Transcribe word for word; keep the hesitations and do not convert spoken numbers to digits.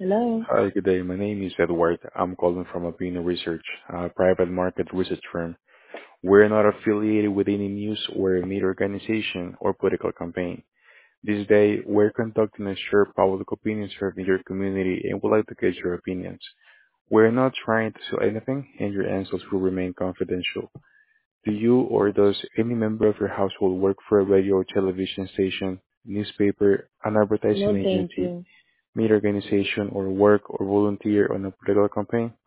Hello. Hi, good day. My name is Edward. I'm calling from Apino Research, a private market research firm. We're not affiliated with any news or media organization or political campaign. This day, we're conducting a short public opinion survey in your community and would like to get your opinions. We're not trying to sell anything, and your answers will remain confidential. Do you or does any member of your household work for a radio or television station, newspaper, an advertising No, thank agency, you. media organization, or work or volunteer on a political campaign?